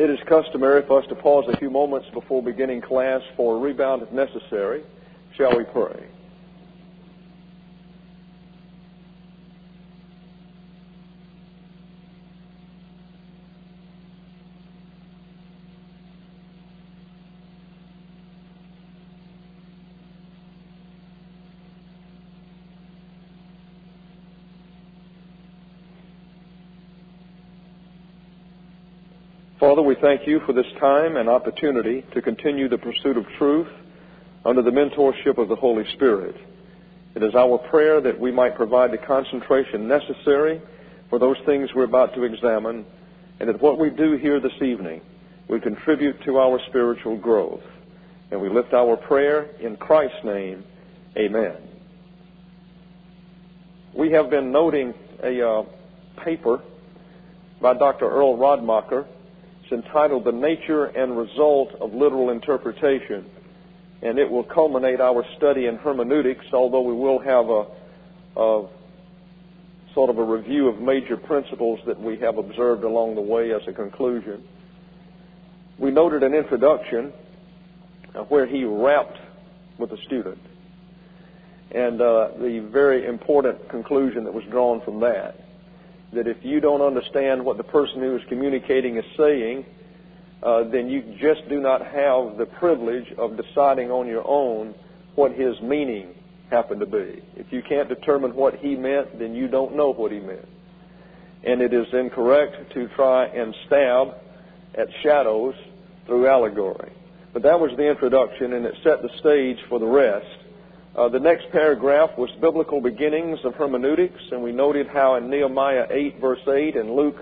It is customary for us to pause a few moments before beginning class for a rebound if necessary. Shall we pray? Father, we thank you for this time and opportunity to continue the pursuit of truth under the mentorship of the Holy Spirit. It is our prayer that we might provide the concentration necessary for those things we're about to examine, and that what we do here this evening will contribute to our spiritual growth. And we lift our prayer in Christ's name. Amen. We have been noting a paper by Dr. Earl Radmacher. It's entitled The Nature and Result of Literal Interpretation, and it will culminate our study in hermeneutics, although we will have a sort of a review of major principles that we have observed along the way as a conclusion. We noted an introduction where he rapped with a student, and the very important conclusion that was drawn from that if you don't understand what the person who is communicating is saying, then you just do not have the privilege of deciding on your own what his meaning happened to be. If you can't determine what he meant, then you don't know what he meant. And it is incorrect to try and stab at shadows through allegory. But that was the introduction, and it set the stage for the rest. The next paragraph was biblical beginnings of hermeneutics, and we noted how in Nehemiah 8, verse 8, and Luke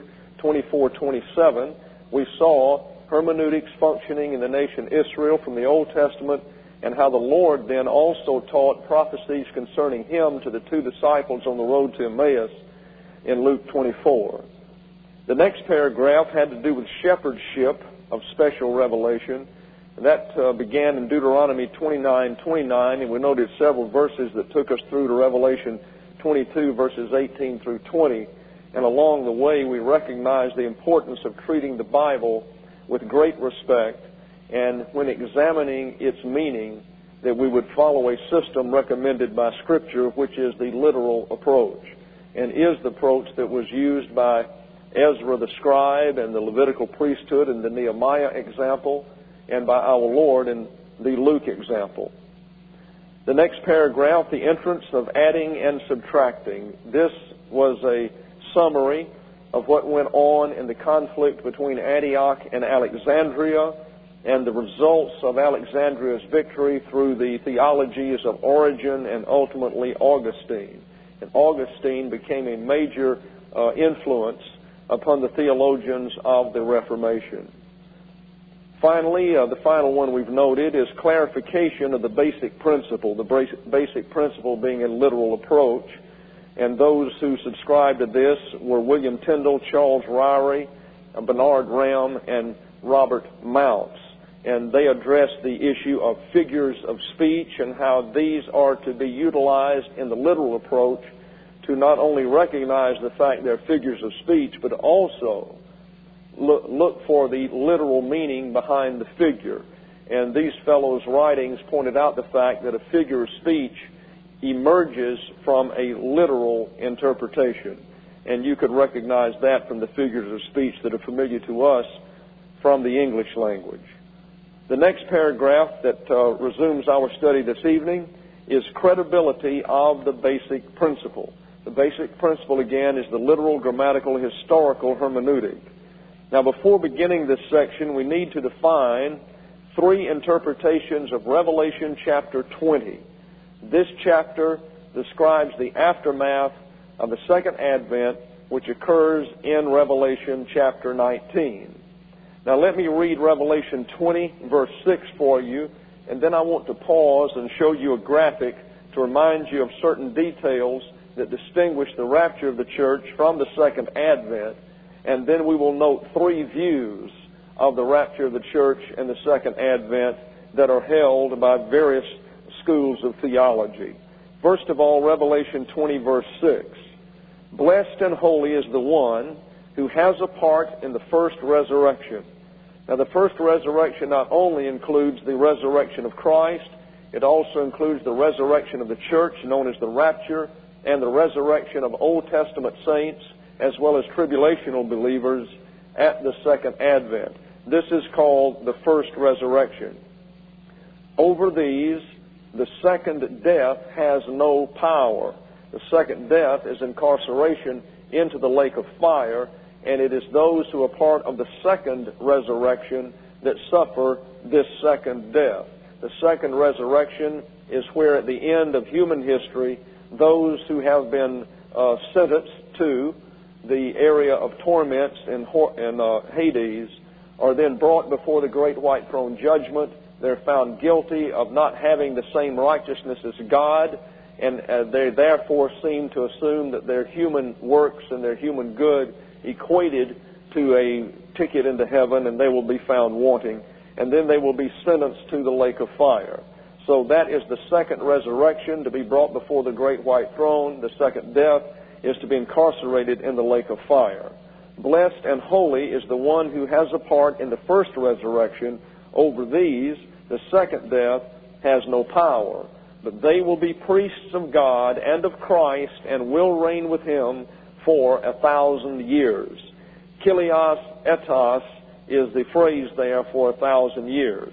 24:27, we saw hermeneutics functioning in the nation Israel from the Old Testament, and how the Lord then also taught prophecies concerning him to the two disciples on the road to Emmaus in Luke 24. The next paragraph had to do with shepherdship of special revelation. That began in Deuteronomy 29:29, and we noted several verses that took us through to Revelation 22, verses 18 through 20. And along the way, we recognized the importance of treating the Bible with great respect, and when examining its meaning, that we would follow a system recommended by Scripture, which is the literal approach, and is the approach that was used by Ezra the scribe and the Levitical priesthood in the Nehemiah example, and by our Lord in the Luke example. The next paragraph, the entrance of adding and subtracting. This was a summary of what went on in the conflict between Antioch and Alexandria, and the results of Alexandria's victory through the theologies of Origen and ultimately Augustine. And Augustine became a major influence upon the theologians of the Reformation. Finally, the final one we've noted is clarification of the basic principle, the basic principle being a literal approach. And those who subscribed to this were William Tyndall, Charles Ryrie, Bernard Ram, and Robert Mounts. And they addressed the issue of figures of speech and how these are to be utilized in the literal approach to not only recognize the fact they're figures of speech, but also look for the literal meaning behind the figure. And these fellows' writings pointed out the fact that a figure of speech emerges from a literal interpretation. And you could recognize that from the figures of speech that are familiar to us from the English language. The next paragraph that resumes our study this evening is credibility of the basic principle. The basic principle, again, is the literal, grammatical, historical hermeneutic. Now, before beginning this section, we need to define three interpretations of Revelation chapter 20. This chapter describes the aftermath of the second advent, which occurs in Revelation chapter 19. Now, let me read Revelation 20, verse 6 for you, and then I want to pause and show you a graphic to remind you of certain details that distinguish the rapture of the church from the second advent. And then we will note three views of the rapture of the church and the second advent that are held by various schools of theology. First of all, Revelation 20, verse 6. Blessed and holy is the one who has a part in the first resurrection. Now, the first resurrection not only includes the resurrection of Christ, it also includes the resurrection of the church, known as the rapture, and the resurrection of Old Testament saints, as well as tribulational believers at the second advent. This is called the first resurrection. Over these, the second death has no power. The second death is incarceration into the lake of fire, and it is those who are part of the second resurrection that suffer this second death. The second resurrection is where at the end of human history, those who have been sentenced to the area of torments in Hades are then brought before the great white throne judgment. They're found guilty of not having the same righteousness as God, and they therefore seem to assume that their human works and their human good equated to a ticket into heaven, and they will be found wanting. And then they will be sentenced to the lake of fire. So that is the second resurrection, to be brought before the great white throne. The second death is to be incarcerated in the lake of fire. Blessed and holy is the one who has a part in the first resurrection. Over these, the second death has no power. But they will be priests of God and of Christ and will reign with him for 1,000 years. Kilios etos is the phrase there for 1,000 years.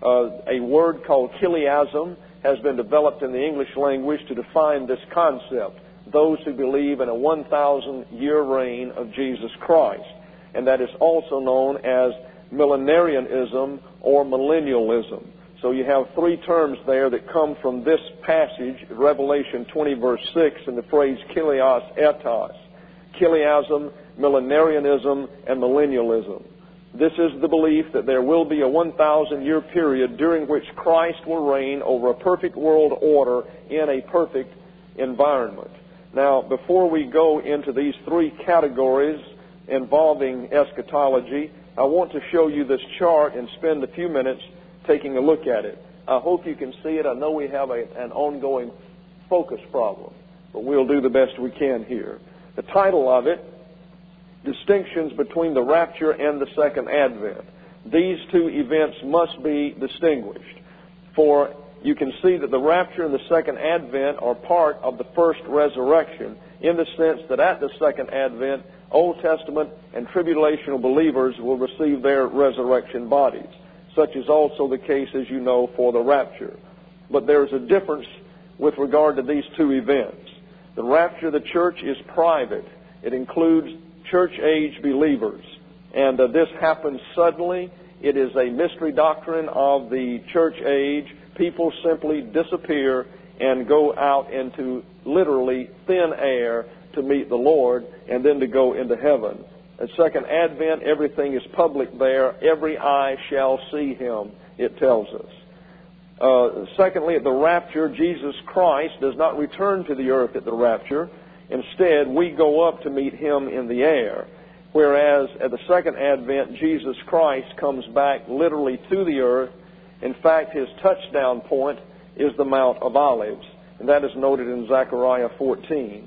A word called chiliasm has been developed in the English language to define this concept. Those who believe in a 1,000-year reign of Jesus Christ. And that is also known as millenarianism or millennialism. So you have three terms there that come from this passage, Revelation 20, verse 6, in the phrase Kilios etos. Chiliasm, millenarianism, and millennialism. This is the belief that there will be a 1,000-year period during which Christ will reign over a perfect world order in a perfect environment. Now, before we go into these three categories involving eschatology, I want to show you this chart and spend a few minutes taking a look at it. I hope you can see it. I know we have an ongoing focus problem, but we'll do the best we can here. The title of it, Distinctions Between the Rapture and the Second Advent. These two events must be distinguished. For you can see that the rapture and the second advent are part of the first resurrection, in the sense that at the second advent, Old Testament and tribulational believers will receive their resurrection bodies. Such is also the case, as you know, for the rapture. But there is a difference with regard to these two events. The rapture of the church is private. It includes church-age believers. And this happens suddenly. It is a mystery doctrine of the church age. People simply disappear and go out into literally thin air to meet the Lord and then to go into heaven. At second advent, everything is public there. Every eye shall see him, it tells us. Secondly, at the rapture, Jesus Christ does not return to the earth at the rapture. Instead, we go up to meet him in the air. Whereas at the second advent, Jesus Christ comes back literally to the earth. In fact, his touchdown point is the Mount of Olives, and that is noted in Zechariah 14.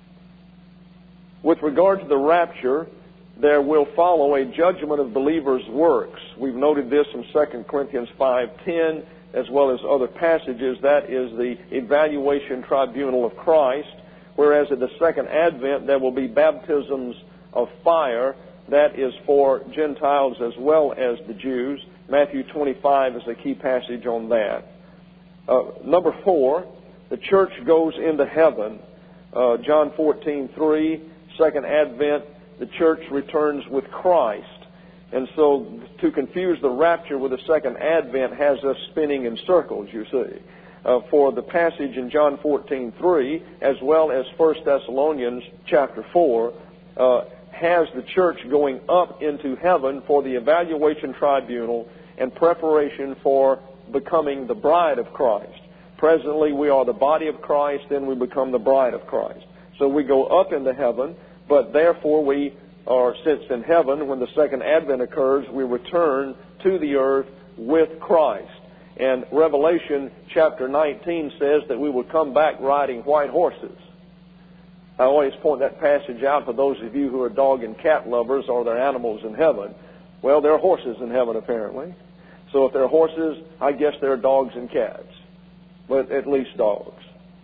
With regard to the rapture, there will follow a judgment of believers' works. We've noted this in 2 Corinthians 5:10, as well as other passages. That is the evaluation tribunal of Christ. Whereas at the second advent, there will be baptisms of fire. That is for Gentiles as well as the Jews. Matthew 25 is a key passage on that. Number 4, the church goes into heaven. John 14:3, second advent, the church returns with Christ. And so to confuse the rapture with the second advent has us spinning in circles, you see. For the passage in John 14:3, as well as 1 Thessalonians chapter 4, has the church going up into heaven for the evaluation tribunal and preparation for becoming the bride of Christ. Presently, we are the body of Christ, then we become the bride of Christ. So we go up into heaven, but therefore we are, since in heaven, when the second advent occurs, we return to the earth with Christ. And Revelation chapter 19 says that we will come back riding white horses. I always point that passage out for those of you who are dog and cat lovers or their animals in heaven. Well, there are horses in heaven, apparently. So if there are horses, I guess there are dogs and cats. But at least dogs.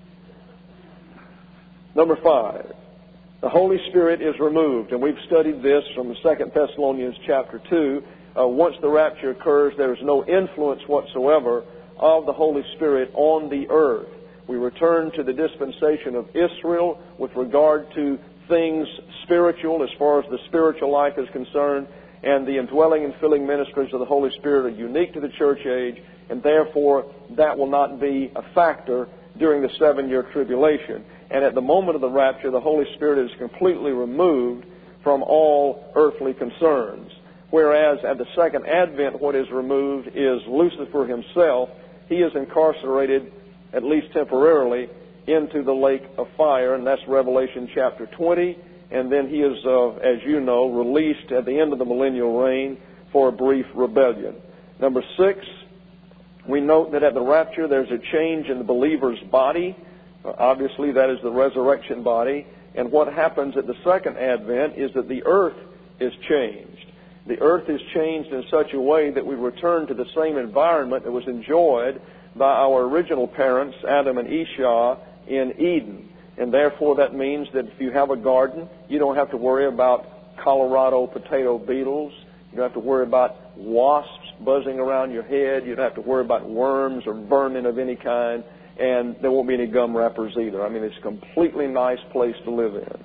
Number 5. The Holy Spirit is removed. And we've studied this from the 2 Thessalonians chapter 2. Once the rapture occurs, there is no influence whatsoever of the Holy Spirit on the earth. We return to the dispensation of Israel with regard to things spiritual, as far as the spiritual life is concerned, and the indwelling and filling ministries of the Holy Spirit are unique to the church age, and therefore that will not be a factor during the 7-year tribulation. And at the moment of the rapture, the Holy Spirit is completely removed from all earthly concerns. Whereas at the second advent, what is removed is Lucifer himself. He is incarcerated, at least temporarily, into the lake of fire, and that's Revelation chapter 20. And then he is, as you know, released at the end of the millennial reign for a brief rebellion. Number 6, we note that at the rapture there's a change in the believer's body. Obviously, that is the resurrection body. And what happens at the second advent is that the earth is changed. The earth is changed in such a way that we return to the same environment that was enjoyed by our original parents, Adam and Esau, in Eden. And therefore that means that if you have a garden, you don't have to worry about Colorado potato beetles. You don't have to worry about wasps buzzing around your head. You don't have to worry about worms or vermin of any kind. And there won't be any gum wrappers either. I mean, it's a completely nice place to live in.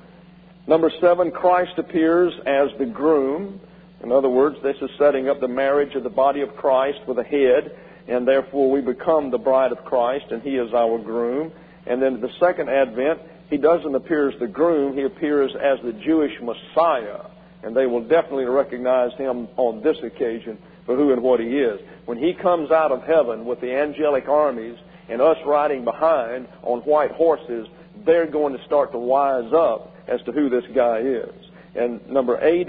Number 7, Christ appears as the groom. In other words, this is setting up the marriage of the body of Christ with a head, and therefore we become the bride of Christ, and he is our groom. And then at the second advent, he doesn't appear as the groom, he appears as the Jewish Messiah. And they will definitely recognize him on this occasion for who and what he is. When he comes out of heaven with the angelic armies and us riding behind on white horses, they're going to start to wise up as to who this guy is. And number 8,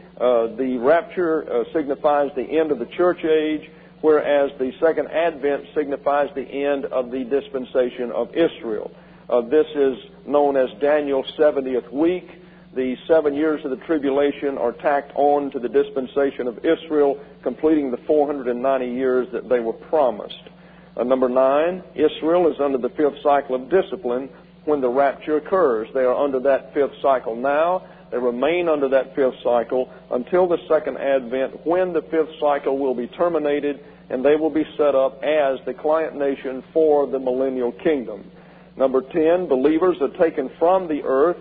the rapture signifies the end of the church age, whereas the second advent signifies the end of the dispensation of Israel. This is known as Daniel's 70th week. The 7 years of the tribulation are tacked on to the dispensation of Israel, completing the 490 years that they were promised. Number 9, Israel is under the 5th cycle of discipline when the rapture occurs. They are under that 5th cycle now. They remain under that 5th cycle until the second advent, when the 5th cycle will be terminated and they will be set up as the client nation for the millennial kingdom. Number 10, believers are taken from the earth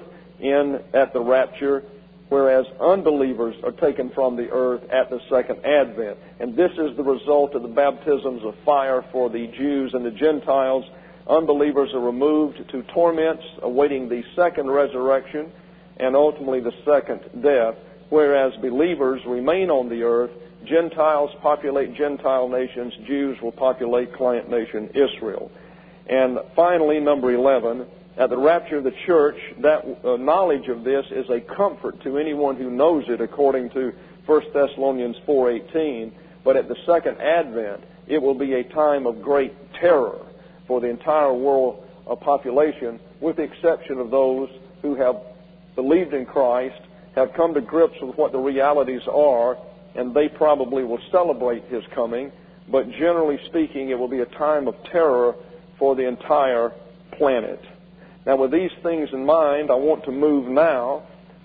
at the rapture, whereas unbelievers are taken from the earth at the second advent. And this is the result of the baptisms of fire for the Jews and the Gentiles. Unbelievers are removed to torments, awaiting the second resurrection and ultimately the second death, whereas believers remain on the earth. Gentiles populate Gentile nations. Jews will populate client nation Israel. And finally, number 11, at the rapture of the church, that knowledge of this is a comfort to anyone who knows it, according to 1 Thessalonians 4:18. But at the second advent, it will be a time of great terror for the entire world population, with the exception of those who have believed in Christ, have come to grips with what the realities are, and they probably will celebrate his coming. But generally speaking, it will be a time of terror for the entire planet. Now, with these things in mind, I want to move now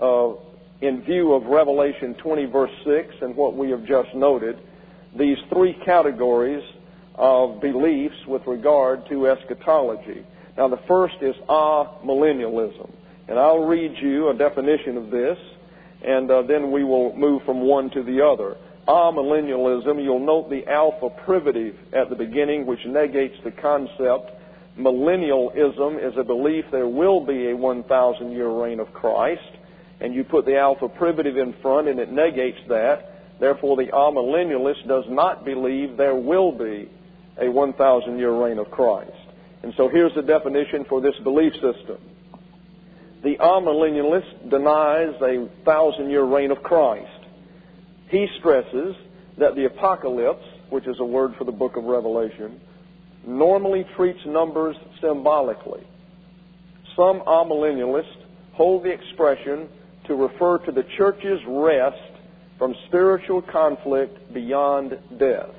in view of Revelation 20, verse 6, and what we have just noted, these 3 categories of beliefs with regard to eschatology. Now, the first is amillennialism. And I'll read you a definition of this, and then we will move from one to the other. Amillennialism, you'll note the alpha privative at the beginning, which negates the concept. Millennialism is a belief there will be a 1,000-year reign of Christ, and you put the alpha privative in front and it negates that. Therefore, the amillennialist does not believe there will be a 1,000-year reign of Christ. And so here's the definition for this belief system. The amillennialist denies a 1,000-year reign of Christ. He stresses that the apocalypse, which is a word for the book of Revelation, normally treats numbers symbolically. Some amillennialists hold the expression to refer to the church's rest from spiritual conflict beyond death.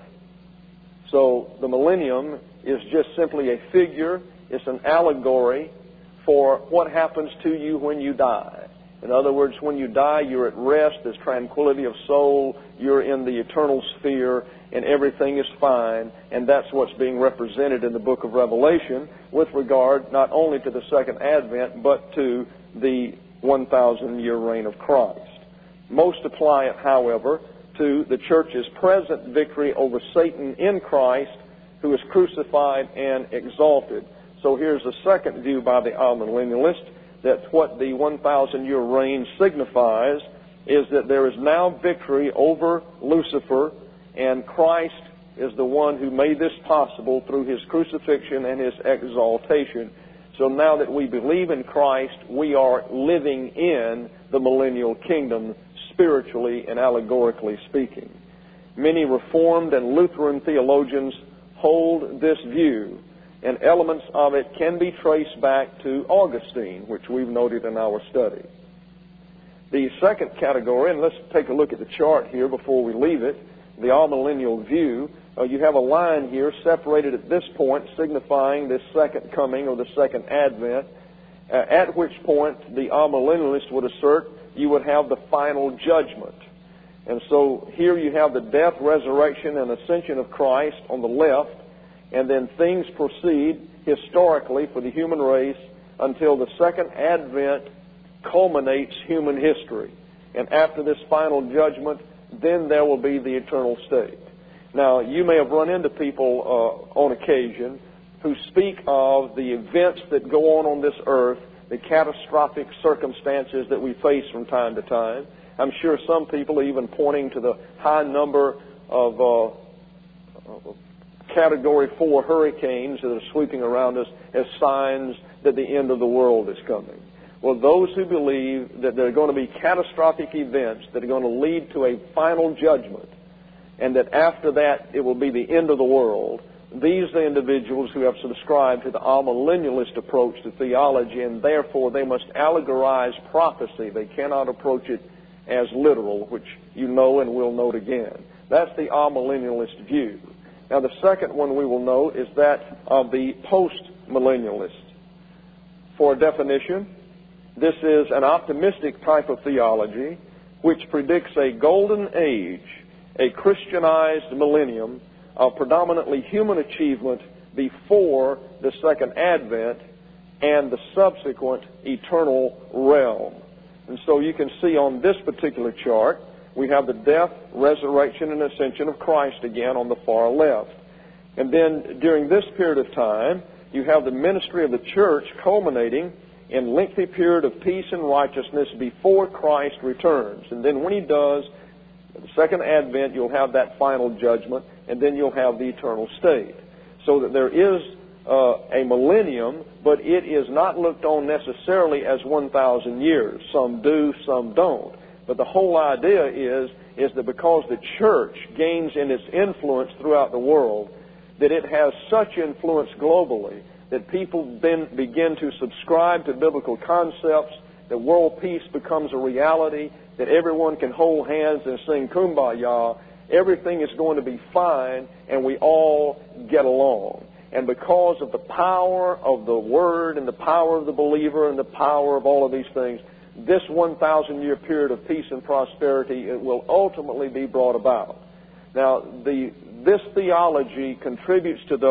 So the millennium is just simply a figure, it's an allegory for what happens to you when you die. In other words, when you die, you're at rest, there's tranquility of soul, you're in the eternal sphere, and everything is fine, and that's what's being represented in the book of Revelation with regard not only to the second advent, but to the 1,000-year reign of Christ. Most apply it, however, to the church's present victory over Satan in Christ, who is crucified and exalted. So here's a second view by the amillennialist, that what the 1,000-year reign signifies is that there is now victory over Lucifer, and Christ is the one who made this possible through his crucifixion and his exaltation. So now that we believe in Christ, we are living in the millennial kingdom, spiritually and allegorically speaking. Many Reformed and Lutheran theologians hold this view, and elements of it can be traced back to Augustine, which we've noted in our study. The second category, and let's take a look at the chart here before we leave it, the amillennial view. You have a line here separated at this point signifying this second coming or the second advent, at which point the amillennialist would assert you would have the final judgment. And so here you have the death, resurrection, and ascension of Christ on the left, and then things proceed historically for the human race until the second advent culminates human history. And after this final judgment, then there will be the eternal state. Now, you may have run into people on occasion who speak of the events that go on this earth, the catastrophic circumstances that we face from time to time. I'm sure some people are even pointing to the high number of Category 4 hurricanes that are sweeping around us as signs that the end of the world is coming. Well, those who believe that there are going to be catastrophic events that are going to lead to a final judgment, and that after that it will be the end of the world, these are the individuals who have subscribed to the amillennialist approach to theology, and therefore they must allegorize prophecy. They cannot approach it as literal, which you know and will note again. That's the amillennialist view. Now, the second one we will note is that of the post-millennialist. For a definition, this is an optimistic type of theology which predicts a golden age, a Christianized millennium of predominantly human achievement before the second advent and the subsequent eternal realm. And so you can see on this particular chart, we have the death, resurrection, and ascension of Christ again on the far left. And then during this period of time, you have the ministry of the church culminating in lengthy period of peace and righteousness before Christ returns. And then when he does, the second advent, you'll have that final judgment, and then you'll have the eternal state. So that there is a millennium, but it is not looked on necessarily as 1,000 years. Some do, some don't. But the whole idea is that because the church gains in its influence throughout the world, that it has such influence globally that people then begin to subscribe to biblical concepts, that world peace becomes a reality, that everyone can hold hands and sing Kumbaya. Everything is going to be fine, and we all get along. And because of the power of the Word and the power of the believer and the power of all of these things, this 1,000-year period of peace and prosperity, it will ultimately be brought about. Now, this theology contributes to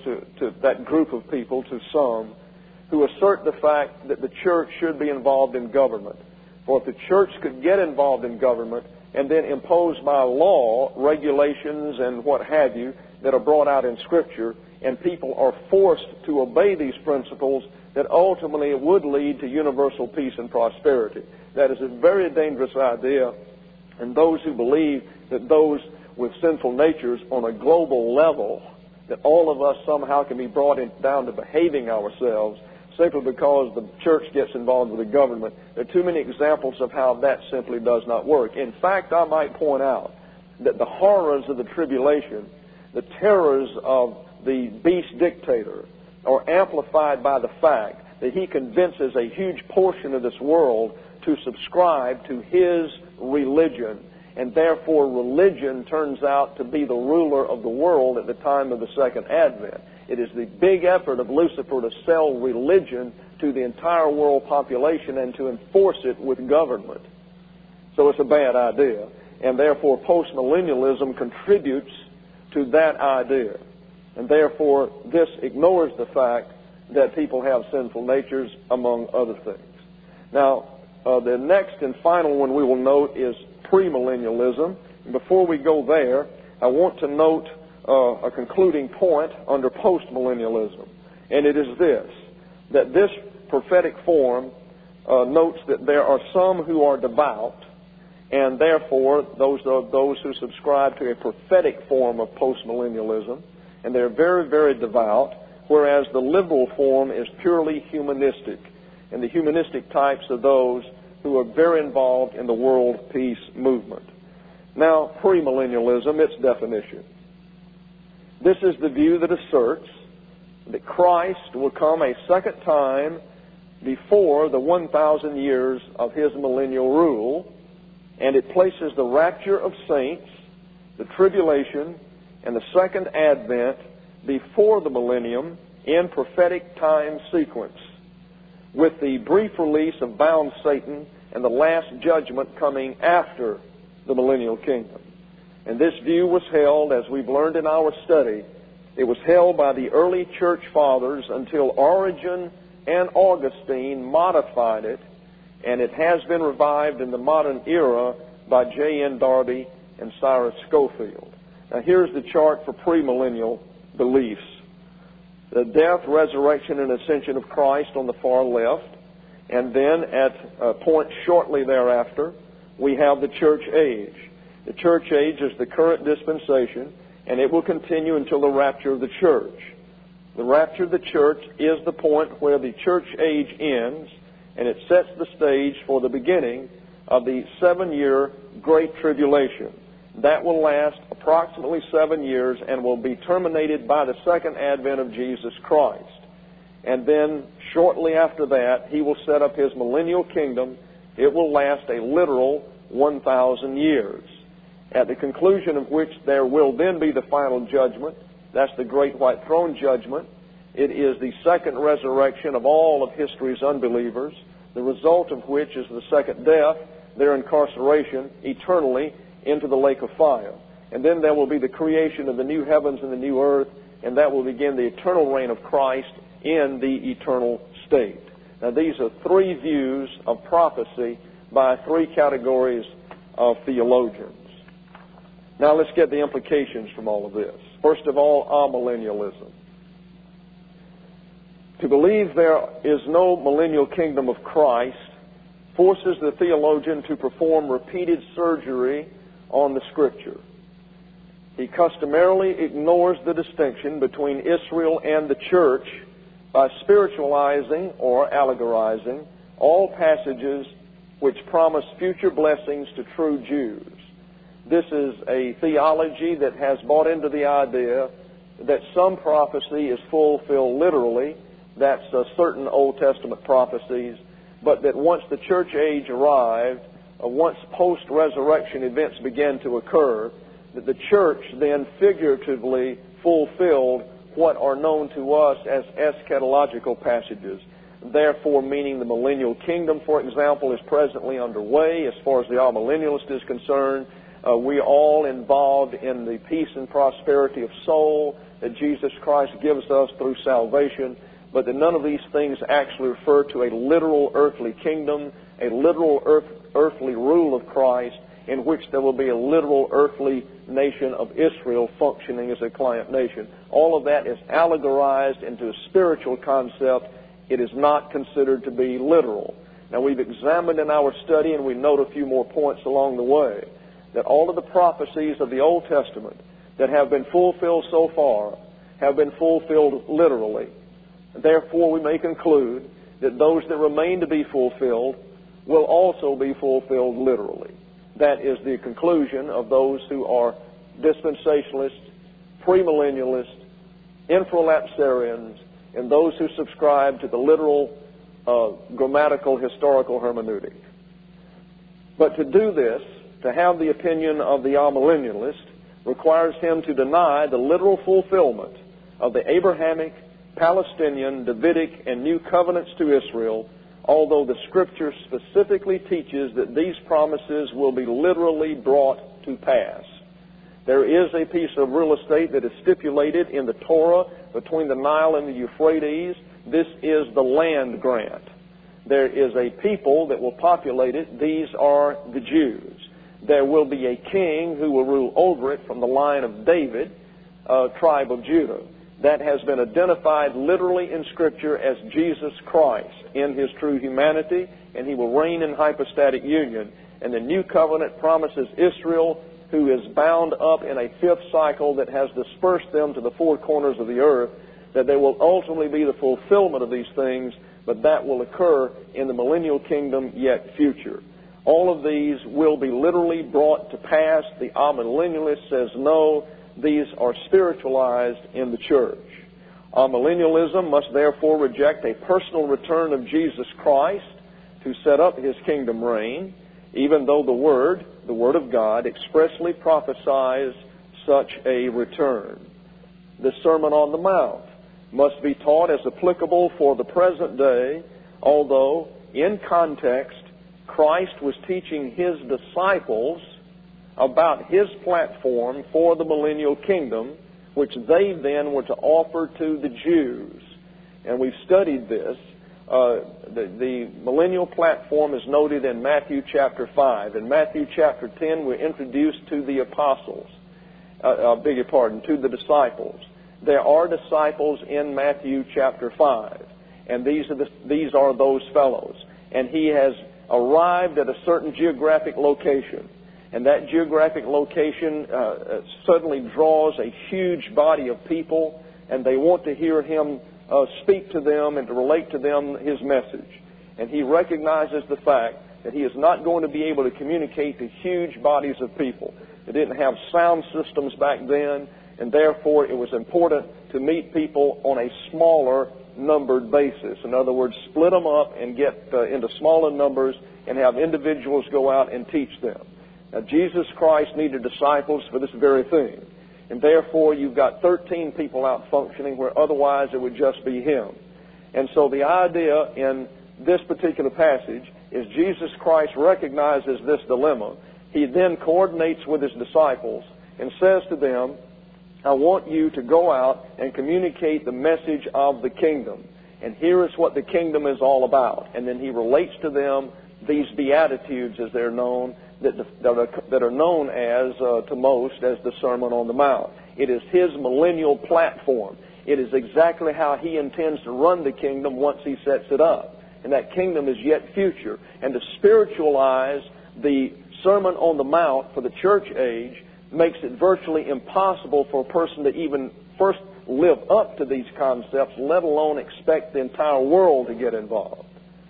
that group of people, to some, who assert the fact that the church should be involved in government. For if the church could get involved in government and then impose by law regulations and what have you that are brought out in Scripture, and people are forced to obey these principles, that ultimately it would lead to universal peace and prosperity. That is a very dangerous idea, and those who believe that those with sinful natures on a global level, that all of us somehow can be brought down to behaving ourselves simply because the church gets involved with the government. There are too many examples of how that simply does not work. In fact, I might point out that the horrors of the tribulation, the terrors of the beast dictator, are amplified by the fact that he convinces a huge portion of this world to subscribe to his religion. and therefore religion turns out to be the ruler of the world at the time of the second advent. It is the big effort of Lucifer to sell religion to the entire world population and to enforce it with government. So it's a bad idea, and therefore postmillennialism contributes to that idea. And therefore this ignores the fact that people have sinful natures, among other things. Now, the next and final one we will note is premillennialism. And before we go there, I want to note a concluding point under postmillennialism. And it is this, that this prophetic form notes that there are some who are devout, and therefore those are those who subscribe to a prophetic form of postmillennialism, and they're very, very devout, whereas the liberal form is purely humanistic. And the humanistic types are those who are very involved in the world peace movement. Now, premillennialism, its definition. This is the view that asserts that Christ will come a second time before the 1,000 years of his millennial rule, and it places the rapture of saints, the tribulation, and the second advent before the millennium in prophetic time sequence, with the brief release of bound Satan and the last judgment coming after the millennial kingdom. And this view was held, as we've learned in our study, it was held by the early church fathers until Origen and Augustine modified it, and it has been revived in the modern era by J.N. Darby and Cyrus Schofield. Now here's the chart for premillennial beliefs. The death, resurrection, and ascension of Christ on the far left, and then at a point shortly thereafter, we have the church age. The church age is the current dispensation, and it will continue until the rapture of the church. The rapture of the church is the point where the church age ends, and it sets the stage for the beginning of the 7-year Great Tribulation. That will last approximately 7 years and will be terminated by the second advent of Jesus Christ. And then shortly after that, he will set up his millennial kingdom. It will last a literal 1,000 years, at the conclusion of which there will then be the final judgment. That's the great white throne judgment. It is the second resurrection of all of history's unbelievers, the result of which is the second death, their incarceration eternally into the lake of fire. And then there will be the creation of the new heavens and the new earth, and that will begin the eternal reign of Christ in the eternal state. Now these are three views of prophecy by three categories of theologians. Now let's get the implications from all of this. First of all, amillennialism. To believe there is no millennial kingdom of Christ forces the theologian to perform repeated surgery on the Scripture. He customarily ignores the distinction between Israel and the church by spiritualizing or allegorizing all passages which promise future blessings to true Jews. This is a theology that has bought into the idea that some prophecy is fulfilled literally, that's certain Old Testament prophecies, but that once the church age arrived, once post-resurrection events began to occur, that the church then figuratively fulfilled what are known to us as eschatological passages. Therefore, meaning the millennial kingdom, for example, is presently underway. As far as the amillennialist is concerned, we are all involved in the peace and prosperity of soul that Jesus Christ gives us through salvation, but that none of these things actually refer to a literal earthly kingdom, a literal earthly rule of Christ, in which there will be a literal earthly nation of Israel functioning as a client nation. All of that is allegorized into a spiritual concept. It is not considered to be literal. Now, we've examined in our study, and we note a few more points along the way, that all of the prophecies of the Old Testament that have been fulfilled so far have been fulfilled literally. Therefore, we may conclude that those that remain to be fulfilled will also be fulfilled literally. That is the conclusion of those who are dispensationalists, premillennialists, infralapsarians, and those who subscribe to the literal grammatical historical hermeneutic. But to do this, to have the opinion of the amillennialist requires him to deny the literal fulfillment of the Abrahamic, Palestinian, Davidic, and New Covenants to Israel, although the Scripture specifically teaches that these promises will be literally brought to pass. There is a piece of real estate that is stipulated in the Torah between the Nile and the Euphrates. This is the land grant. There is a people that will populate it. These are the Jews. There will be a king who will rule over it from the line of David, tribe of Judah. That has been identified literally in Scripture as Jesus Christ in His true humanity, and He will reign in hypostatic union. And the New Covenant promises Israel, who is bound up in a fifth cycle that has dispersed them to the four corners of the earth, that there will ultimately be the fulfillment of these things, but that will occur in the millennial kingdom yet future. All of these will be literally brought to pass. The amillennialist says no, these are spiritualized in the church. Amillennialism must therefore reject a personal return of Jesus Christ to set up His kingdom reign, even though the Word of God, expressly prophesies such a return. The Sermon on the Mount must be taught as applicable for the present day, although in context Christ was teaching His disciples about His platform for the millennial kingdom, which they then were to offer to the Jews. And we've studied this. The millennial platform is noted in Matthew chapter 5. In Matthew chapter 10, we're introduced to the apostles. To the disciples. There are disciples in Matthew chapter 5, and these are those fellows. And He has arrived at a certain geographic location, and that geographic location suddenly draws a huge body of people, and they want to hear Him speak to them and to relate to them His message. And He recognizes the fact that He is not going to be able to communicate to huge bodies of people. They didn't have sound systems back then, and therefore it was important to meet people on a smaller numbered basis. In other words, split them up and get into smaller numbers and have individuals go out and teach them. Now, Jesus Christ needed disciples for this very thing. And therefore, you've got 13 people out functioning where otherwise it would just be Him. And so the idea in this particular passage is Jesus Christ recognizes this dilemma. He then coordinates with His disciples and says to them, I want you to go out and communicate the message of the kingdom. And here is what the kingdom is all about. And then He relates to them these Beatitudes, as they're known, that are known as, to most, as the Sermon on the Mount. It is His millennial platform. It is exactly how He intends to run the kingdom once He sets it up. And that kingdom is yet future. And to spiritualize the Sermon on the Mount for the church age makes it virtually impossible for a person to even first live up to these concepts, let alone expect the entire world to get involved.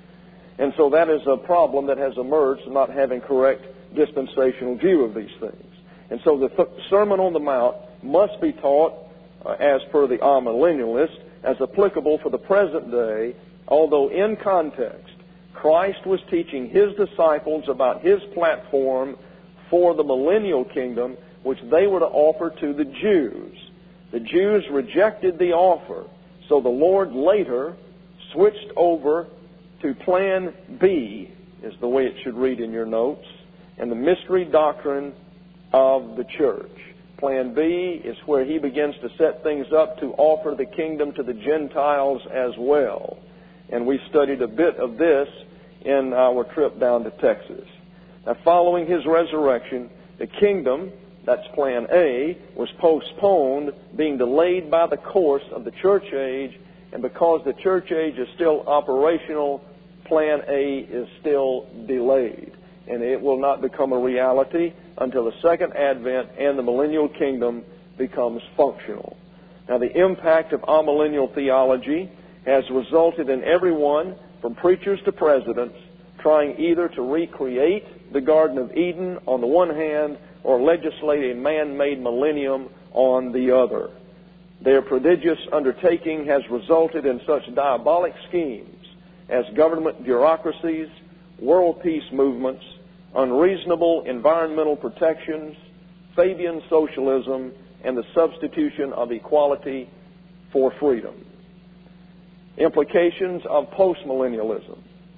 And so that is a problem that has emerged, not having correct dispensational view of these things. And so the Sermon on the Mount must be taught, as per the amillennialist, as applicable for the present day, although in context, Christ was teaching His disciples about His platform for the millennial kingdom, which they were to offer to the Jews. The Jews rejected the offer, so the Lord later switched over to Plan B, is the way it should read in your notes, and the mystery doctrine of the church. Plan B is where He begins to set things up to offer the kingdom to the Gentiles as well. And we studied a bit of this in our trip down to Texas. Now, following His resurrection, the kingdom, that's Plan A, was postponed, being delayed by the course of the church age, and because the church age is still operational, Plan A is still delayed, and it will not become a reality until the second advent and the millennial kingdom becomes functional. Now, the impact of amillennial theology has resulted in everyone, from preachers to presidents, trying either to recreate the Garden of Eden on the one hand or legislate a man-made millennium on the other. Their prodigious undertaking has resulted in such diabolic schemes as government bureaucracies, world peace movements, unreasonable environmental protections, Fabian socialism, and the substitution of equality for freedom. Implications of postmillennialism.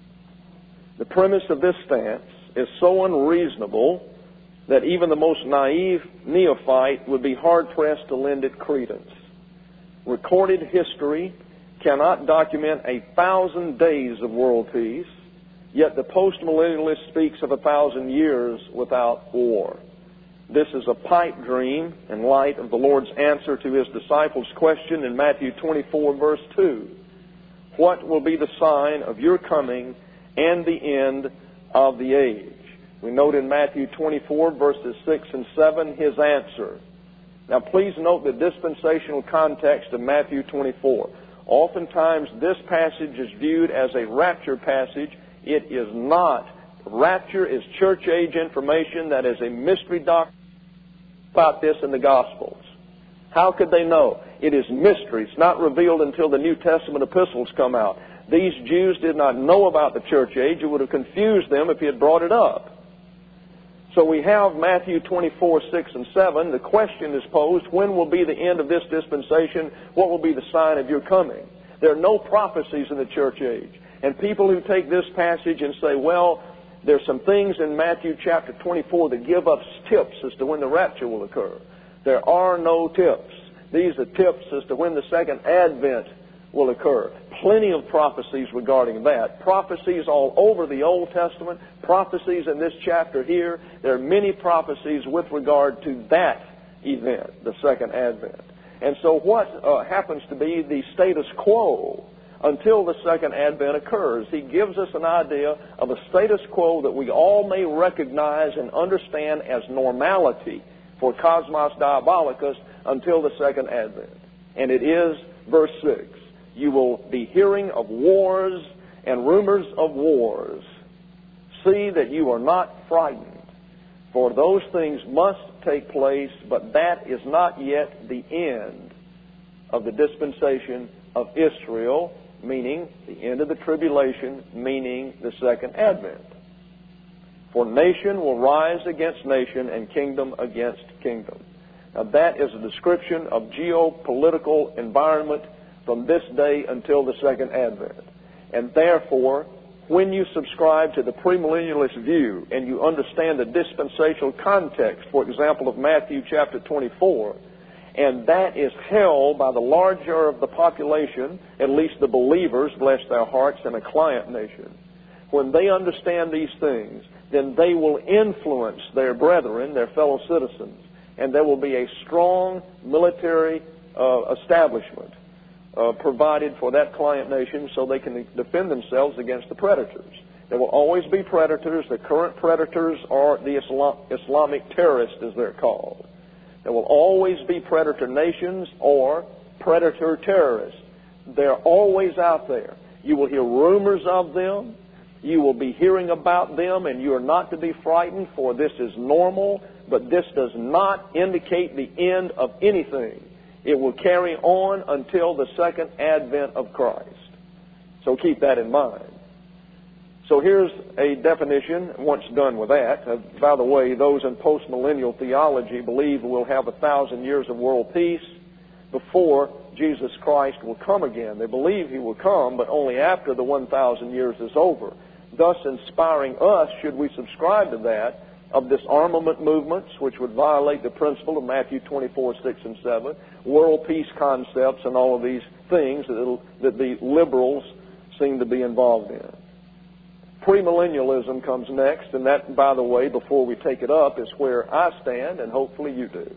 The premise of this stance is so unreasonable that even the most naive neophyte would be hard-pressed to lend it credence. Recorded history cannot document 1,000 days of world peace, yet the postmillennialist speaks of 1,000 years without war. This is a pipe dream in light of the Lord's answer to His disciples' question in Matthew 24, verse 2. What will be the sign of your coming and the end of the age? We note in Matthew 24, verses 6 and 7, His answer. Now please note the dispensational context of Matthew 24. Oftentimes this passage is viewed as a rapture passage. It is not. Rapture is church age information that is a mystery doctrine about this in the Gospels. How could they know? It is mystery. It's not revealed until the New Testament epistles come out. These Jews did not know about the church age. It would have confused them if He had brought it up. So we have Matthew 24, 6 and 7. The question is posed, when will be the end of this dispensation? What will be the sign of your coming? There are no prophecies in the church age. And people who take this passage and say, well, there's some things in Matthew chapter 24 that give us tips as to when the rapture will occur. There are no tips. These are tips as to when the second advent will occur. Plenty of prophecies regarding that. Prophecies all over the Old Testament. Prophecies in this chapter here. There are many prophecies with regard to that event, the second advent. And so what happens to be the status quo until the second advent occurs? He gives us an idea of a status quo that we all may recognize and understand as normality for Cosmos Diabolicus until the second advent. And it is verse 6. You will be hearing of wars and rumors of wars. See that you are not frightened, for those things must take place, but that is not yet the end of the dispensation of Israel, meaning the end of the tribulation, meaning the second advent. For nation will rise against nation and kingdom against kingdom. Now that is a description of geopolitical environment from this day until the second advent. And therefore, when you subscribe to the premillennialist view and you understand the dispensational context, for example, of Matthew chapter 24, and that is held by the larger of the population, at least the believers, bless their hearts, in a client nation. When they understand these things, then they will influence their brethren, their fellow citizens, and there will be a strong military establishment provided for that client nation so they can defend themselves against the predators. There will always be predators. The current predators are the Islamic terrorists, as they're called. There will always be predator nations or predator terrorists. They're always out there. You will hear rumors of them. You will be hearing about them, and you are not to be frightened, for this is normal, but this does not indicate the end of anything. It will carry on until the second advent of Christ. So keep that in mind. So here's a definition, once done with that. By the way, those in postmillennial theology believe we'll have 1,000 years of world peace before Jesus Christ will come again. They believe He will come, but only after the 1,000 years is over. Thus inspiring us, should we subscribe to that, of disarmament movements, which would violate the principle of Matthew 24, 6 and 7, world peace concepts, and all of these things that the liberals seem to be involved in. Premillennialism comes next, and that, by the way, before we take it up, is where I stand, and hopefully you do.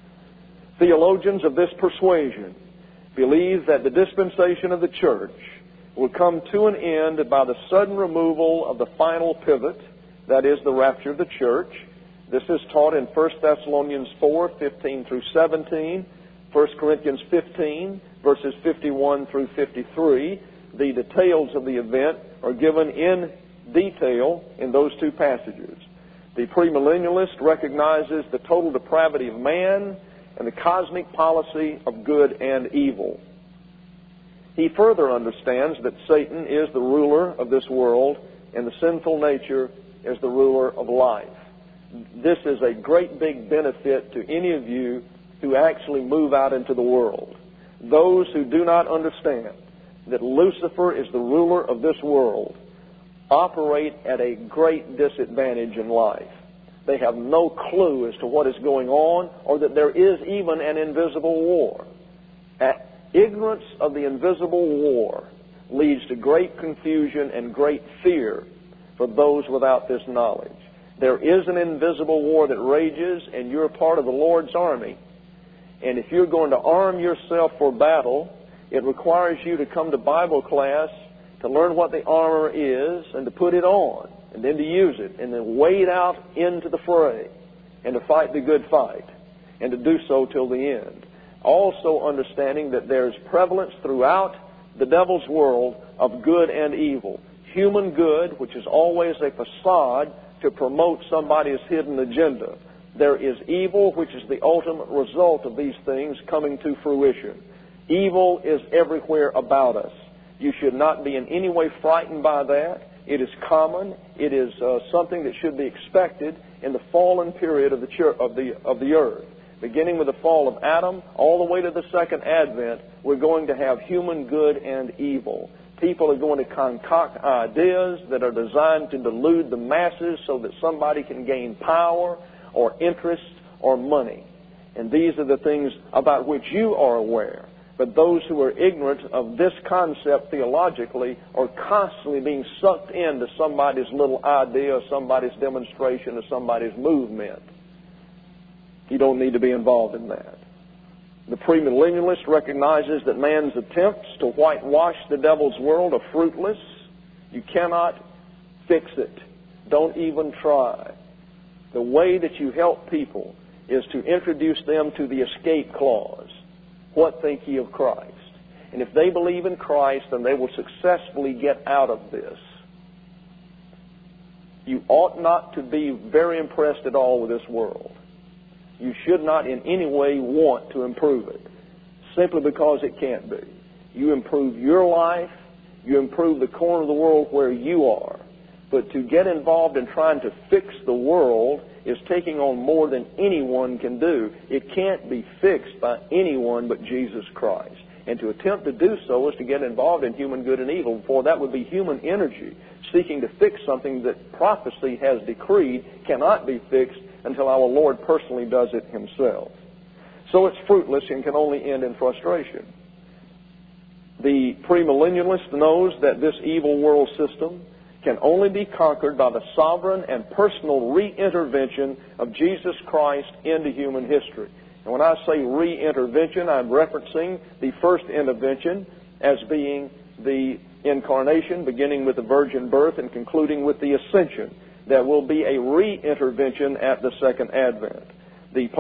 Theologians of this persuasion believe that the dispensation of the church will come to an end by the sudden removal of the final pivot, that is, the rapture of the church. This is taught in 1 Thessalonians 4, 15 through 17, 1 Corinthians 15, verses 51 through 53. The details of the event are given in detail in those two passages. The premillennialist recognizes the total depravity of man and the cosmic policy of good and evil. He further understands that Satan is the ruler of this world and the sinful nature is the ruler of life. This is a great big benefit to any of you who actually move out into the world. Those who do not understand that Lucifer is the ruler of this world operate at a great disadvantage in life. They have no clue as to what is going on or that there is even an invisible war. Ignorance of the invisible war leads to great confusion and great fear for those without this knowledge. There is an invisible war that rages, and you're part of the Lord's army. And if you're going to arm yourself for battle, it requires you to come to Bible class to learn what the armor is and to put it on and then to use it and then wade out into the fray and to fight the good fight and to do so till the end. Also understanding that there's prevalence throughout the devil's world of good and evil. Human good, which is always a facade to promote somebody's hidden agenda. There is evil, which is the ultimate result of these things coming to fruition. Evil is everywhere about us. You should not be in any way frightened by that. It is common. It is something that should be expected in the fallen period of the earth. Beginning with the fall of Adam, all the way to the second advent, we're going to have human good and evil. People are going to concoct ideas that are designed to delude the masses so that somebody can gain power or interest or money. And these are the things about which you are aware. But those who are ignorant of this concept theologically are constantly being sucked into somebody's little idea or somebody's demonstration or somebody's movement. You don't need to be involved in that. The premillennialist recognizes that man's attempts to whitewash the devil's world are fruitless. You cannot fix it. Don't even try. The way that you help people is to introduce them to the escape clause. What think ye of Christ? And if they believe in Christ, then they will successfully get out of this. You ought not to be very impressed at all with this world. You should not in any way want to improve it, simply because it can't be. You improve your life, you improve the corner of the world where you are. But to get involved in trying to fix the world is taking on more than anyone can do. It can't be fixed by anyone but Jesus Christ. And to attempt to do so is to get involved in human good and evil, for that would be human energy seeking to fix something that prophecy has decreed cannot be fixed until our Lord personally does it himself. So it's fruitless and can only end in frustration. The premillennialist knows that this evil world system can only be conquered by the sovereign and personal re-intervention of Jesus Christ into human history. And when I say re-intervention, I'm referencing the first intervention as being the incarnation, beginning with the virgin birth and concluding with the ascension. There will be a re-intervention at the second advent. The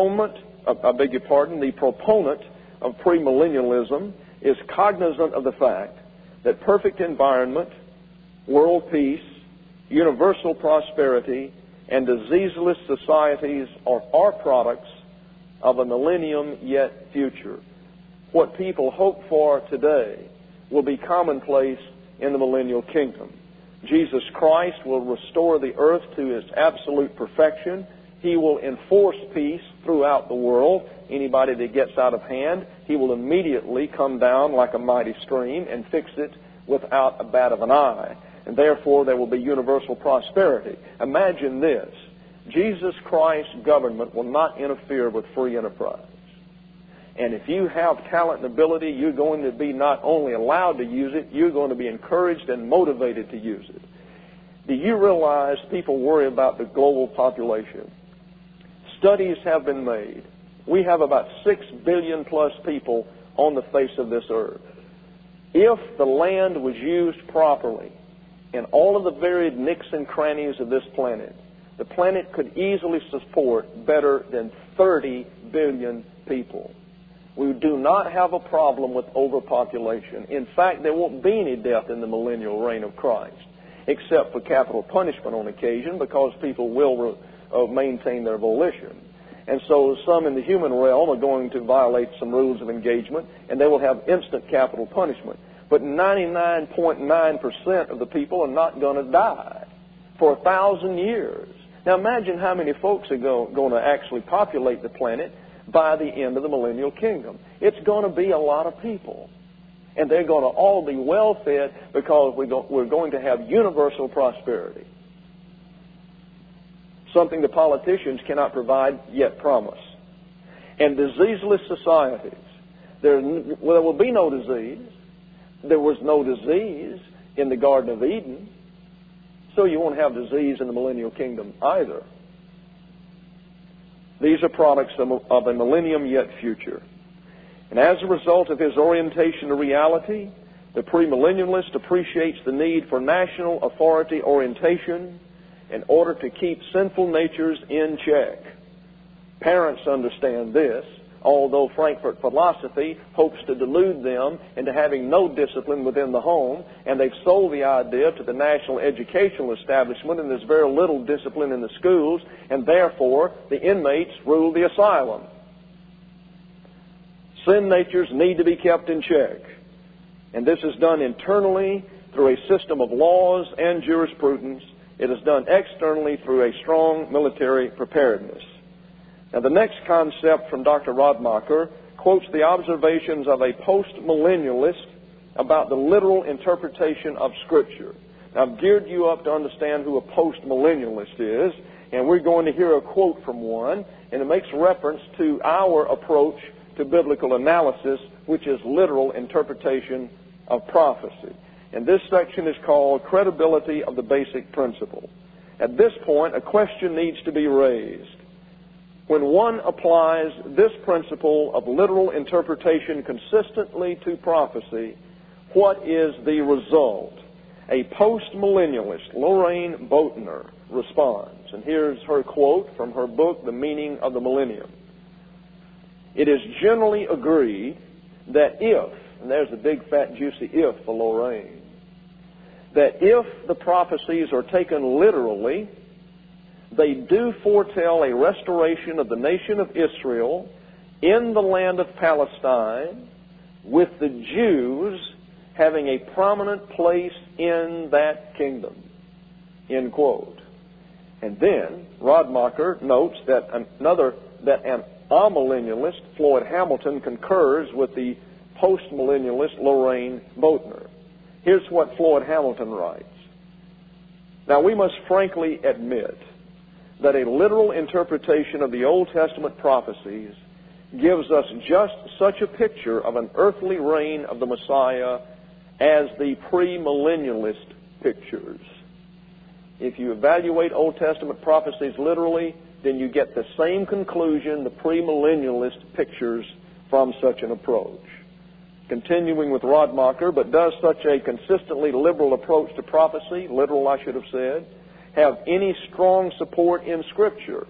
proponent of premillennialism is cognizant of the fact that perfect environment, world peace, universal prosperity, and diseaseless societies are products of a millennium yet future. What people hope for today will be commonplace in the millennial kingdom. Jesus Christ will restore the earth to its absolute perfection. He will enforce peace throughout the world. Anybody that gets out of hand, he will immediately come down like a mighty stream and fix it without a bat of an eye. And therefore there will be universal prosperity. Imagine this. Jesus Christ's government will not interfere with free enterprise. And if you have talent and ability, you're going to be not only allowed to use it, you're going to be encouraged and motivated to use it. Do you realize people worry about the global population? Studies have been made. We have about 6 billion plus people on the face of this earth. If the land was used properly in all of the varied nooks and crannies of this planet, the planet could easily support better than 30 billion people. We do not have a problem with overpopulation. In fact, there won't be any death in the millennial reign of Christ, except for capital punishment on occasion, because people will maintain their volition. And so some in the human realm are going to violate some rules of engagement, and they will have instant capital punishment. But 99.9% of the people are not going to die. for 1,000 years. Now imagine how many folks are going to actually populate the planet by the end of the millennial kingdom. It's going to be a lot of people. And they're going to all be well fed because we're going to have universal prosperity. Something the politicians cannot provide yet promise. And diseaseless societies. There will be no disease. There was no disease in the Garden of Eden. So you won't have disease in the millennial kingdom either. These are products of a millennium yet future. And as a result of his orientation to reality, the premillennialist appreciates the need for national authority orientation in order to keep sinful natures in check. Parents understand this, although Frankfurt philosophy hopes to delude them into having no discipline within the home, and they've sold the idea to the national educational establishment, and there's very little discipline in the schools, and therefore the inmates rule the asylum. Sin natures need to be kept in check, and this is done internally through a system of laws and jurisprudence. It is done externally through a strong military preparedness. Now, the next concept from Dr. Radmacher quotes the observations of a post-millennialist about the literal interpretation of Scripture. Now, I've geared you up to understand who a post-millennialist is, and we're going to hear a quote from one, and it makes reference to our approach to biblical analysis, which is literal interpretation of prophecy. And this section is called Credibility of the Basic Principle. At this point, a question needs to be raised. When one applies this principle of literal interpretation consistently to prophecy, what is the result? A post-millennialist, Lorraine Boatner, responds. And here's her quote from her book, The Meaning of the Millennium. It is generally agreed that if, and there's a big fat juicy if for Lorraine, that if the prophecies are taken literally, they do foretell a restoration of the nation of Israel in the land of Palestine, with the Jews having a prominent place in that kingdom. End quote. And then Radmacher notes that an amillennialist, Floyd Hamilton, concurs with the postmillennialist Lorraine Boatner. Here's what Floyd Hamilton writes. Now, we must frankly admit that a literal interpretation of the Old Testament prophecies gives us just such a picture of an earthly reign of the Messiah as the premillennialist pictures. If you evaluate Old Testament prophecies literally, then you get the same conclusion the premillennialist pictures from such an approach. Continuing with Radmacher, but does such a consistently liberal approach to prophecy, literal I should have said, have any strong support in Scripture?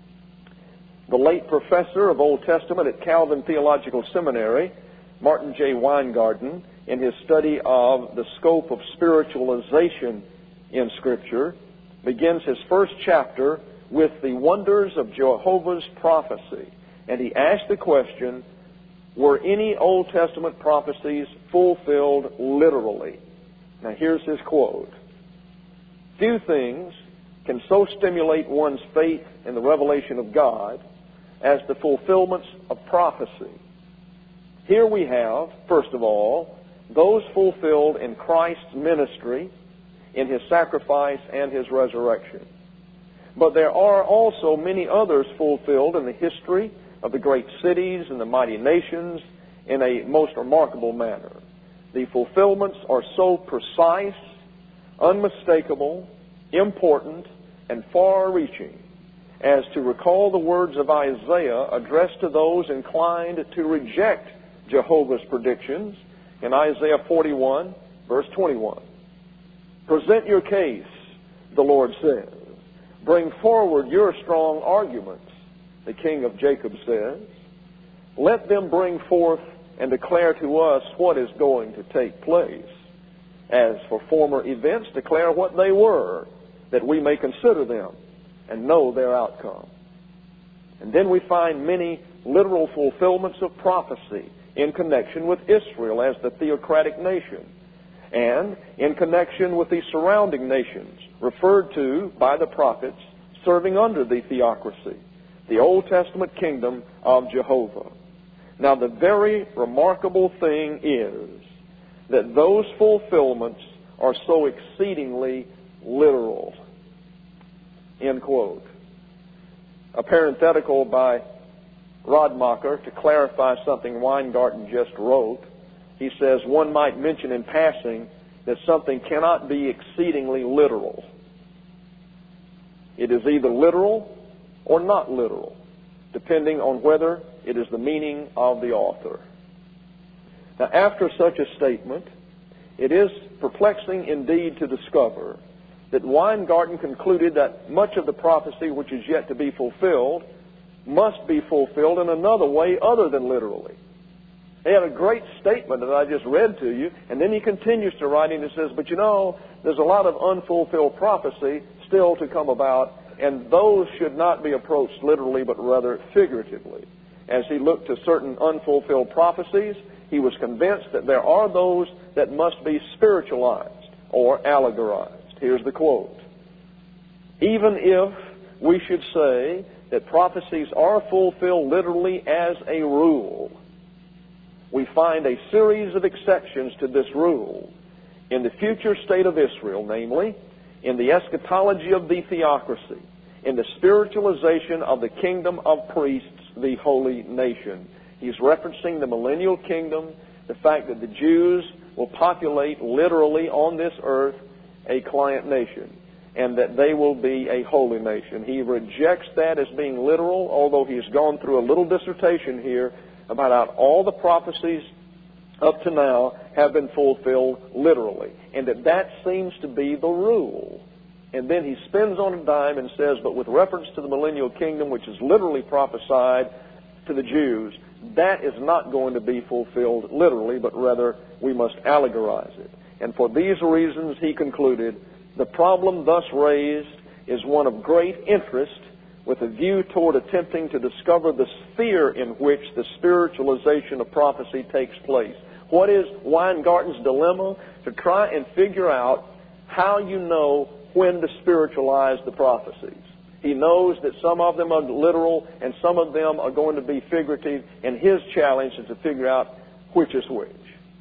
The late professor of Old Testament at Calvin Theological Seminary, Martin J. Weingarten, in his study of the scope of spiritualization in Scripture, begins his first chapter with the wonders of Jehovah's prophecy. And he asked the question, were any Old Testament prophecies fulfilled literally? Now here's his quote. Few things can so stimulate one's faith in the revelation of God as the fulfillments of prophecy. Here we have, first of all, those fulfilled in Christ's ministry, in His sacrifice and His resurrection. But there are also many others fulfilled in the history of the great cities and the mighty nations in a most remarkable manner. The fulfillments are so precise, unmistakable, important, and far-reaching as to recall the words of Isaiah addressed to those inclined to reject Jehovah's predictions in Isaiah 41, verse 21. Present your case, the Lord says. Bring forward your strong arguments, the King of Jacob says. Let them bring forth and declare to us what is going to take place. As for former events, declare what they were, that we may consider them and know their outcome. And then we find many literal fulfillments of prophecy in connection with Israel as the theocratic nation, and in connection with the surrounding nations, referred to by the prophets serving under the theocracy, the Old Testament kingdom of Jehovah. Now, the very remarkable thing is that those fulfillments are so exceedingly literal. End quote. A parenthetical by Radmacher to clarify something Weingarten just wrote. He says, one might mention in passing that something cannot be exceedingly literal. It is either literal or not literal, depending on whether it is the meaning of the author. Now, after such a statement, it is perplexing indeed to discover that Weingarten concluded that much of the prophecy which is yet to be fulfilled must be fulfilled in another way other than literally. He had a great statement that I just read to you, and then he continues to write and he says, but you know, there's a lot of unfulfilled prophecy still to come about, and those should not be approached literally but rather figuratively. As he looked to certain unfulfilled prophecies, he was convinced that there are those that must be spiritualized or allegorized. Here's the quote. Even if we should say that prophecies are fulfilled literally as a rule, we find a series of exceptions to this rule in the future state of Israel, namely, in the eschatology of the theocracy, in the spiritualization of the kingdom of priests, the holy nation. He's referencing the millennial kingdom, the fact that the Jews will populate literally on this earth a client nation, and that they will be a holy nation. He rejects that as being literal, although he's gone through a little dissertation here about how all the prophecies up to now have been fulfilled literally, and that seems to be the rule. And then he spins on a dime and says, but with reference to the millennial kingdom, which is literally prophesied to the Jews, that is not going to be fulfilled literally, but rather we must allegorize it. And for these reasons, he concluded, the problem thus raised is one of great interest with a view toward attempting to discover the sphere in which the spiritualization of prophecy takes place. What is Weingarten's dilemma? To try and figure out how you know when to spiritualize the prophecies. He knows that some of them are literal and some of them are going to be figurative, and his challenge is to figure out which is which.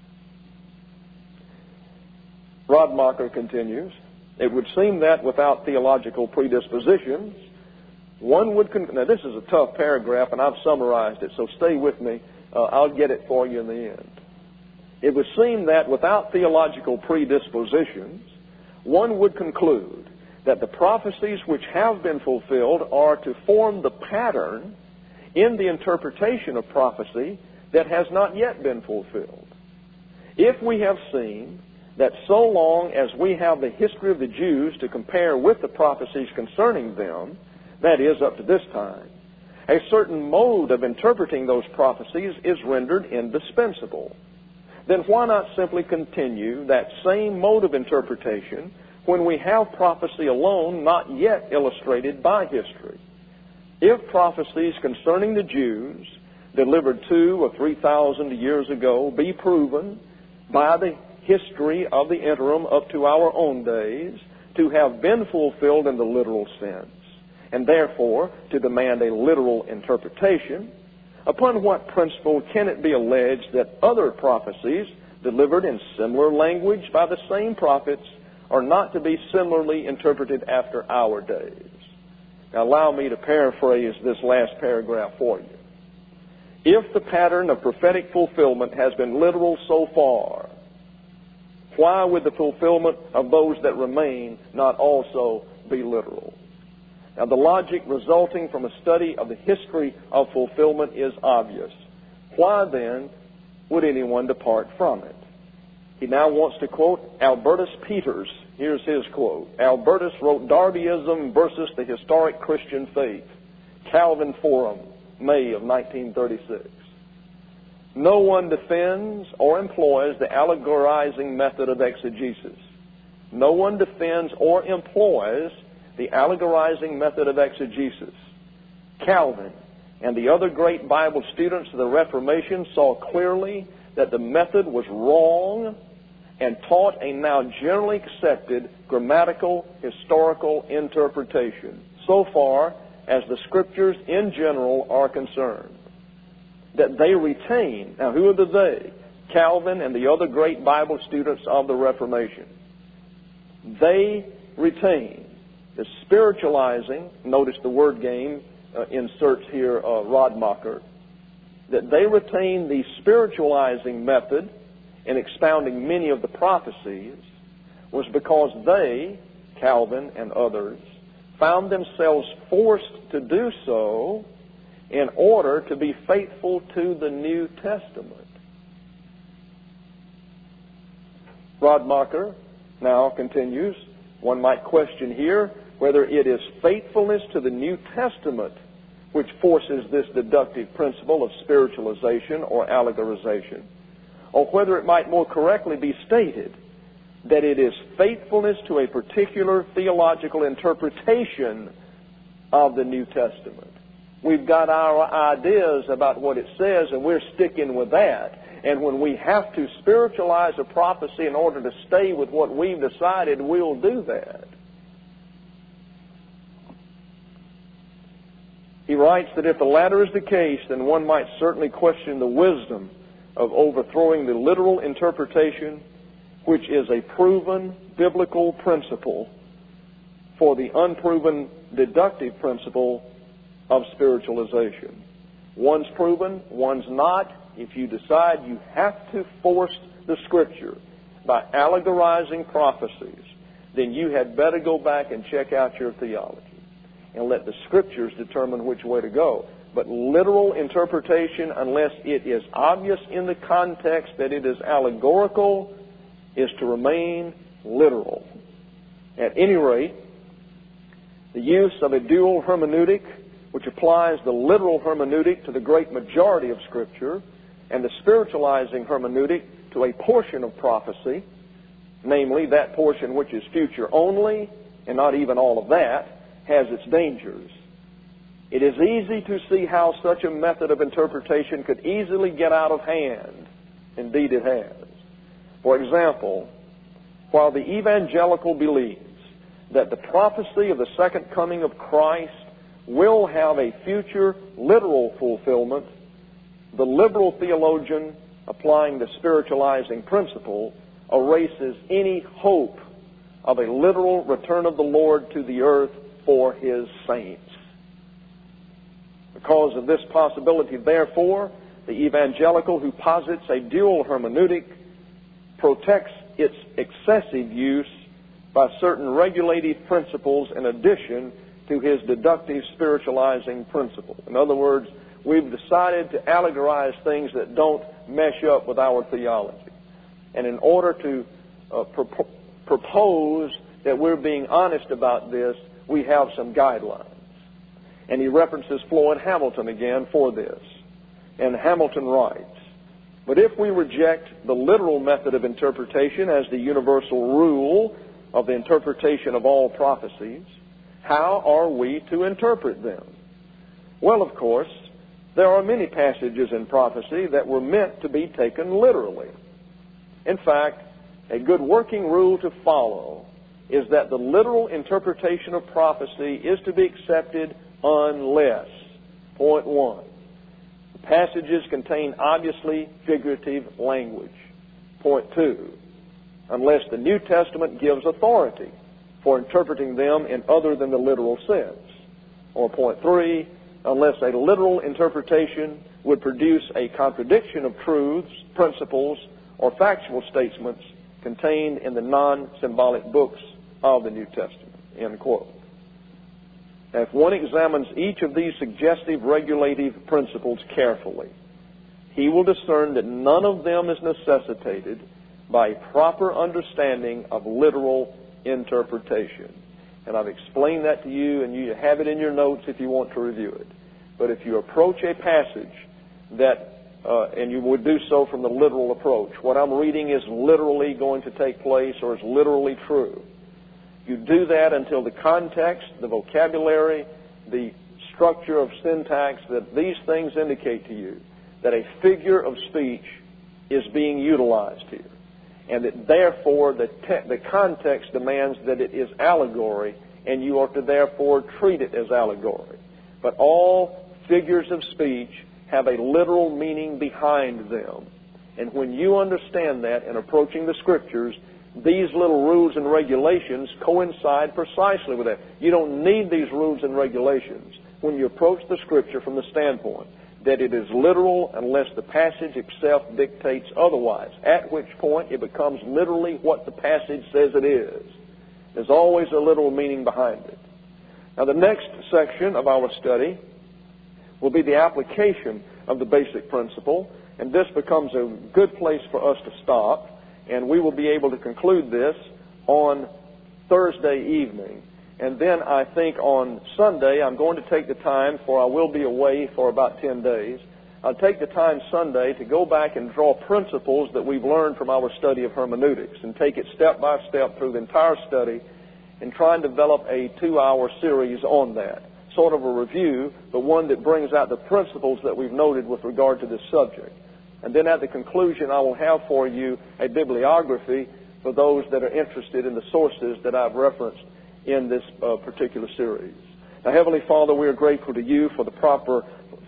Radmacher continues, it would seem that without theological predispositions, one would... Now, this is a tough paragraph, and I've summarized it, so stay with me. I'll get it for you in the end. It would seem that without theological predispositions, one would conclude that the prophecies which have been fulfilled are to form the pattern in the interpretation of prophecy that has not yet been fulfilled. If we have seen that so long as we have the history of the Jews to compare with the prophecies concerning them, that is, up to this time, a certain mode of interpreting those prophecies is rendered indispensable. Then why not simply continue that same mode of interpretation when we have prophecy alone not yet illustrated by history? If prophecies concerning the Jews delivered 2,000 or 3,000 years ago be proven by the history of the interim up to our own days to have been fulfilled in the literal sense, and therefore to demand a literal interpretation, upon what principle can it be alleged that other prophecies delivered in similar language by the same prophets are not to be similarly interpreted after our days? Now allow me to paraphrase this last paragraph for you. If the pattern of prophetic fulfillment has been literal so far, why would the fulfillment of those that remain not also be literal? Now, the logic resulting from a study of the history of fulfillment is obvious. Why, then, would anyone depart from it? He now wants to quote Albertus Peters. Here's his quote. Albertus wrote Darbyism versus the Historic Christian Faith, Calvin Forum, May of 1936. No one defends or employs the allegorizing method of exegesis. No one defends or employs the allegorizing method of exegesis. Calvin and the other great Bible students of the Reformation saw clearly that the method was wrong and taught a now generally accepted grammatical, historical interpretation, so far as the Scriptures in general are concerned. That they retain, now who are the they? Calvin and the other great Bible students of the Reformation. They retain the spiritualizing, notice the word game inserts here Radmacher, that they retain the spiritualizing method in expounding many of the prophecies was because they, Calvin and others, found themselves forced to do so in order to be faithful to the New Testament. Radmacher now continues, one might question here whether it is faithfulness to the New Testament which forces this deductive principle of spiritualization or allegorization, or whether it might more correctly be stated that it is faithfulness to a particular theological interpretation of the New Testament. We've got our ideas about what it says, and we're sticking with that. And when we have to spiritualize a prophecy in order to stay with what we've decided, we'll do that. He writes that if the latter is the case, then one might certainly question the wisdom of overthrowing the literal interpretation, which is a proven biblical principle, for the unproven deductive principle of spiritualization. One's proven, one's not. If you decide you have to force the Scripture by allegorizing prophecies, then you had better go back and check out your theology and let the Scriptures determine which way to go. But literal interpretation, unless it is obvious in the context that it is allegorical, is to remain literal. At any rate, the use of a dual hermeneutic, which applies the literal hermeneutic to the great majority of Scripture, and the spiritualizing hermeneutic to a portion of prophecy, namely that portion which is future only, and not even all of that, has its dangers. It is easy to see how such a method of interpretation could easily get out of hand. Indeed it has. For example, while the evangelical believes that the prophecy of the second coming of Christ will have a future literal fulfillment, the liberal theologian, applying the spiritualizing principle, erases any hope of a literal return of the Lord to the earth for His saints. Because of this possibility, therefore, the evangelical who posits a dual hermeneutic protects its excessive use by certain regulative principles in addition to his deductive spiritualizing principle. In other words, we've decided to allegorize things that don't mesh up with our theology. And in order to propose that we're being honest about this, we have some guidelines. And he references Floyd Hamilton again for this. And Hamilton writes, "But if we reject the literal method of interpretation as the universal rule of the interpretation of all prophecies, how are we to interpret them? Well, of course, there are many passages in prophecy that were meant to be taken literally. In fact, a good working rule to follow is that the literal interpretation of prophecy is to be accepted unless, point one, the passages contain obviously figurative language. Point two, unless the New Testament gives authority for interpreting them in other than the literal sense. Or point three, unless a literal interpretation would produce a contradiction of truths, principles, or factual statements contained in the non-symbolic books of the New Testament." End quote. Now, if one examines each of these suggestive regulative principles carefully, he will discern that none of them is necessitated by a proper understanding of literal interpretation. And I've explained that to you, and you have it in your notes if you want to review it. But if you approach a passage that, and you would do so from the literal approach, what I'm reading is literally going to take place or is literally true. You do that until the context, the vocabulary, the structure of syntax, that these things indicate to you that a figure of speech is being utilized here. and that therefore the context demands that it is allegory, and you are to therefore treat it as allegory. But all figures of speech have a literal meaning behind them. And when you understand that in approaching the Scriptures, these little rules and regulations coincide precisely with that. You don't need these rules and regulations when you approach the Scripture from the standpoint that it is literal unless the passage itself dictates otherwise, at which point it becomes literally what the passage says it is. There's always a literal meaning behind it. Now, the next section of our study will be the application of the basic principle, and this becomes a good place for us to stop, and we will be able to conclude this on Thursday evening. And then I think on Sunday I'm going to take the time, for I will be away for about 10 days. I'll take the time Sunday to go back and draw principles that we've learned from our study of hermeneutics and take it step by step through the entire study and try and develop a 2-hour series on that. Sort of a review, but one that brings out the principles that we've noted with regard to this subject. And then at the conclusion I will have for you a bibliography for those that are interested in the sources that I've referenced in this particular series. Now, Heavenly Father, we are grateful to you for the proper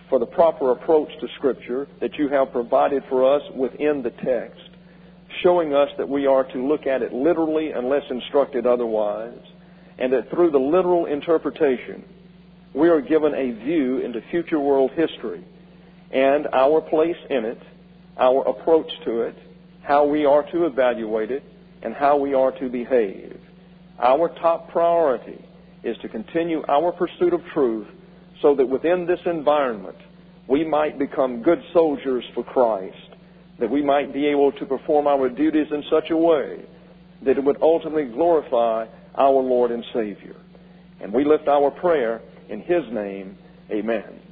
approach to Scripture that you have provided for us within the text, showing us that we are to look at it literally unless instructed otherwise, and that through the literal interpretation we are given a view into future world history and our place in it, our approach to it, how we are to evaluate it, and how we are to behave. Our top priority is to continue our pursuit of truth so that within this environment we might become good soldiers for Christ, that we might be able to perform our duties in such a way that it would ultimately glorify our Lord and Savior. And we lift our prayer in His name. Amen.